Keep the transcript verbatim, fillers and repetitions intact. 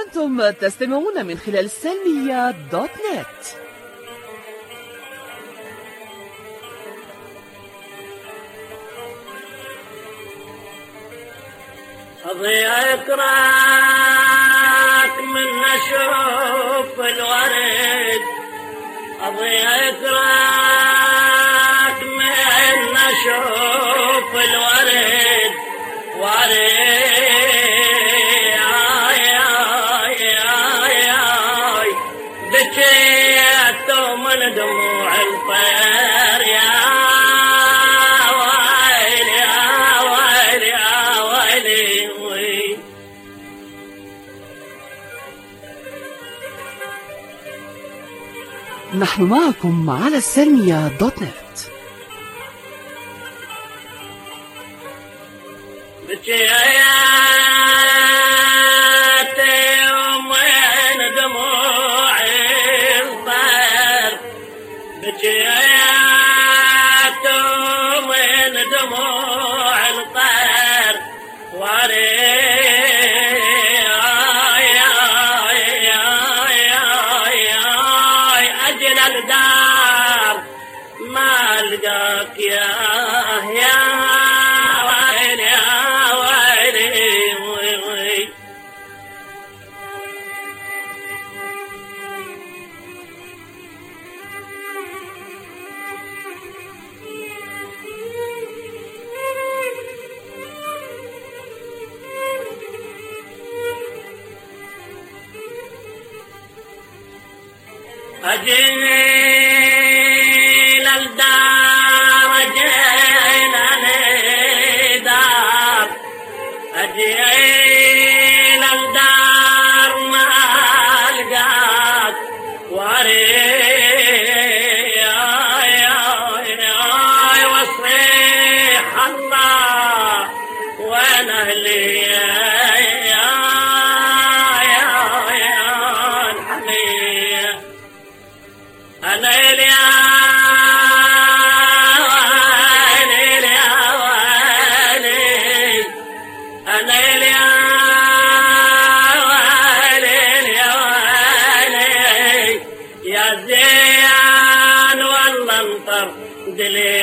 أنتم تستمعون من خلال سلمية دوت نت. أضيعك راك من نشوف الورد، أضيعك راك من نشوف الورد ورد بكيت من دموع الطير يا ويلي يا ويلي يا ويلي. نحن معكم على السلمية دوت نت. بكيت ومن دموع الطير، بكيت ومن دموع الطير أجل الدار ما ألقاك يا يا ويلي يا ويلي ويلي. أجيل الدار أجيل الدار أجيل الدار ما ألقاك وري وصيح الله وين أهلي أنا يا ويلي يا ويلي أنا يا ويلي يا ويلي يا زين والله انطر دليل